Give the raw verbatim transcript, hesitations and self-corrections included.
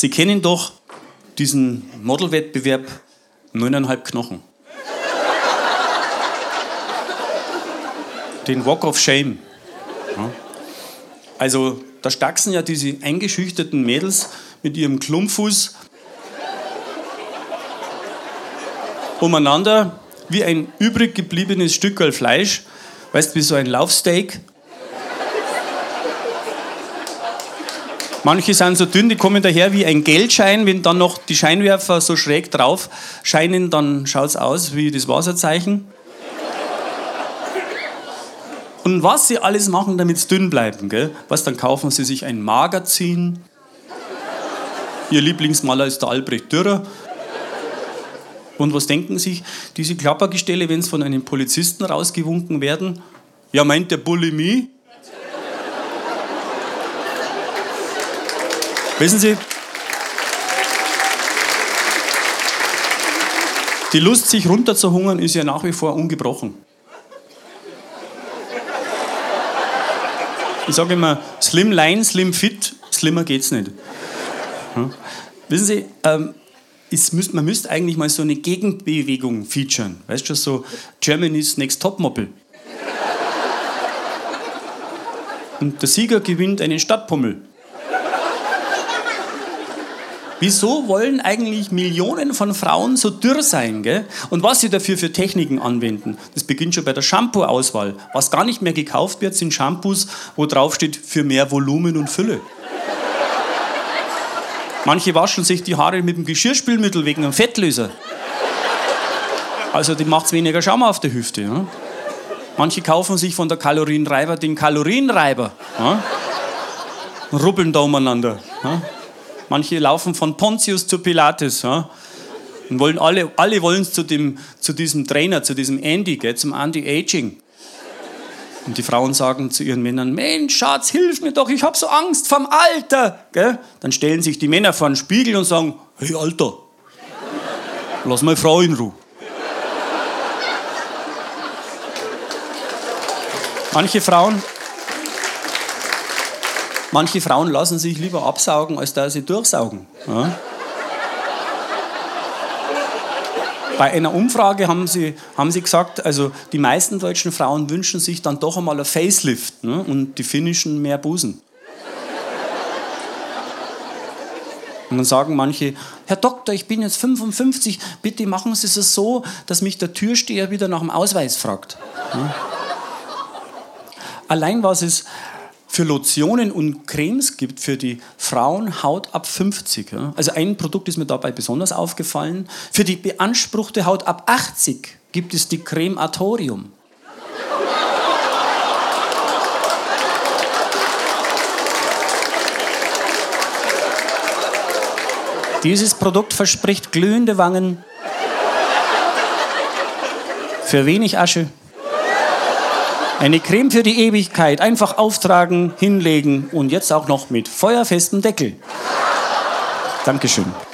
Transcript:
Sie kennen doch diesen Modelwettbewerb neuneinhalb Knochen. Den Walk of Shame. Ja. Also da stachsen ja diese eingeschüchterten Mädels mit ihrem Klumpfuß umeinander wie ein übrig gebliebenes Stückerl Fleisch. Weißt du, wie so ein Laufsteak. Manche sind so dünn, die kommen daher wie ein Geldschein. Wenn dann noch die Scheinwerfer so schräg drauf scheinen, dann schaut es aus wie das Wasserzeichen. Und was sie alles machen, damit sie dünn bleiben, gell? Was, dann kaufen sie sich ein Magazin. Ihr Lieblingsmaler ist der Albrecht Dürer. Und was denken sich diese Klappergestelle, wenn sie von einem Polizisten rausgewunken werden? Ja, meint der Bulimie? Wissen Sie, die Lust, sich runterzuhungern, ist ja nach wie vor ungebrochen. Ich sage immer, slim line, slim fit, slimmer geht's nicht. Ja. Wissen Sie, ähm, ist, müsst, man müsste eigentlich mal so eine Gegenbewegung featuren. Weißt du, so Germany's Next Topmodel. Und der Sieger gewinnt einen Stadtpummel. Wieso wollen eigentlich Millionen von Frauen so dürr sein, gell? Und was sie dafür für Techniken anwenden, das beginnt schon bei der Shampoo-Auswahl. Was gar nicht mehr gekauft wird, sind Shampoos, wo drauf steht, für mehr Volumen und Fülle. Manche waschen sich die Haare mit dem Geschirrspülmittel wegen einem Fettlöser. Also die macht's weniger Schaum auf der Hüfte. Ja? Manche kaufen sich von der Kalorienreiber den Kalorienreiber. Ja? Und rubbeln da umeinander. Ja? Manche laufen von Pontius zu Pilates. Ja? Und wollen alle, alle wollen zu, dem, zu diesem Trainer, zu diesem Andy, gell, zum Anti-Aging. Und die Frauen sagen zu ihren Männern, Mensch, Schatz, hilf mir doch, ich hab so Angst vom Alter. Gell? Dann stellen sich die Männer vor den Spiegel und sagen, hey Alter, lass meine Frau in Ruhe. Manche Frauen, manche Frauen lassen sich lieber absaugen, als dass sie durchsaugen. Ja? Bei einer Umfrage haben sie, haben sie gesagt, also die meisten deutschen Frauen wünschen sich dann doch einmal ein Facelift, ne? Und die finnischen mehr Busen. Und dann sagen manche, Herr Doktor, ich bin jetzt fünfundfünfzig, bitte machen Sie es so, dass mich der Türsteher wieder nach dem Ausweis fragt. Ja? Allein was es für Lotionen und Cremes gibt für die Frauenhaut ab fünfzig. Ja? Also ein Produkt ist mir dabei besonders aufgefallen. Für die beanspruchte Haut ab achtzig gibt es die Creme Atorium. Dieses Produkt verspricht glühende Wangen für wenig Asche. Eine Creme für die Ewigkeit. Einfach auftragen, hinlegen und jetzt auch noch mit feuerfestem Deckel. Dankeschön.